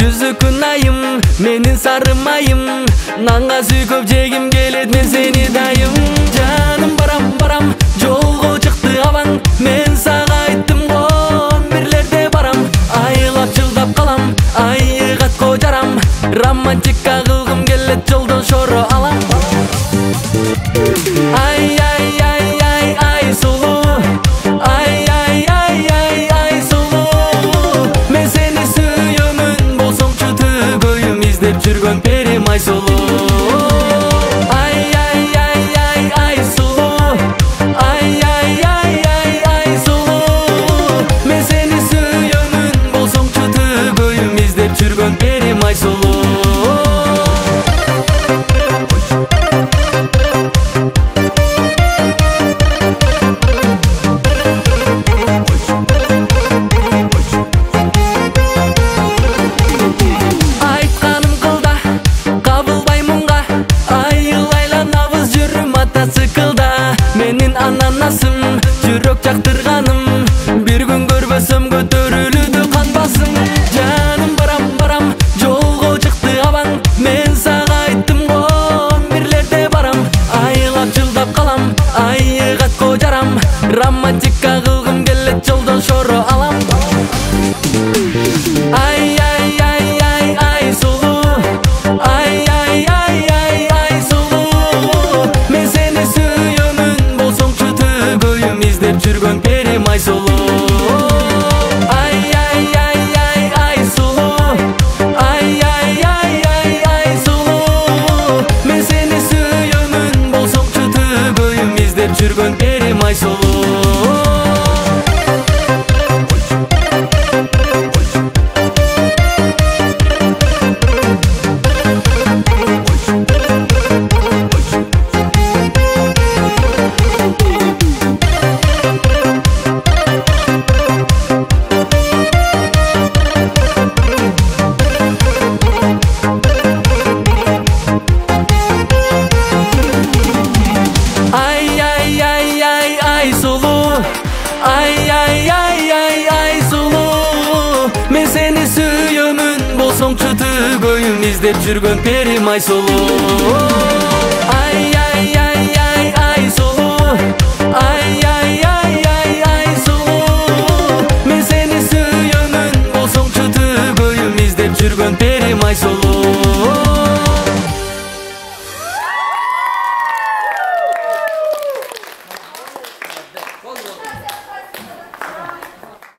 жүзү күнайым, менин сарым айым, нанга сүйкөп жегим келет мен сени дайым. Жаным барам барам, жолго чыкты абаң, мен сага айттым го бирлерде барам. Айлап жылдап калам, айыгатко жарам, романтика кылгым келет жолдон шоро алам. Ай ай ай ай ай сулуу, ай ай ай ай ай сулуу, мен сени сүйөмүн, болсоңчу түгөйүм издеп жүргөн перим ай сулуу. Ай ай ай ай ай сулуу, ай ай ай ай ай сулуу, мен сени сүйөмүн, болсоңчу түгөйүм издеп жүргөн перим ай сулуу. Менин ананасым, жүрөк жактырганым, бир күн көрбөсөм көтөрүлүүдө канбасым. Жаным барам барам, жолго чыкты абаң, мен сага айттым го бирлерде барам. Айлап жылдап калам, айыгатко жарам, романтика кылгым келет жолдон шоро алам. Ай ай ай ай ай сулуу, ай ай ай ай ай сулуу, мен сени сүйөмүн, болсоңчу түгөйүм издеп жүргөн перим ай сулуу. Ай ай ай ай ай сулуу, ай ай ай ай ай сулуу, мен сени сүйөмүн, болсоңчу түгөйүм издеп жүргөн перим ай сулуу. Ай ай ай ай ай сулуу, мен сени сүйөмүн, болсоңчу түгөйүм издеп жүргөн перим ай сулуу. Ай ай ай ай ай сулуу, ай ай ай ай ай сулуу, мен сени сүйөмүн, болсоңчу түгөйүм издеп жүргөн перим ай сулуу.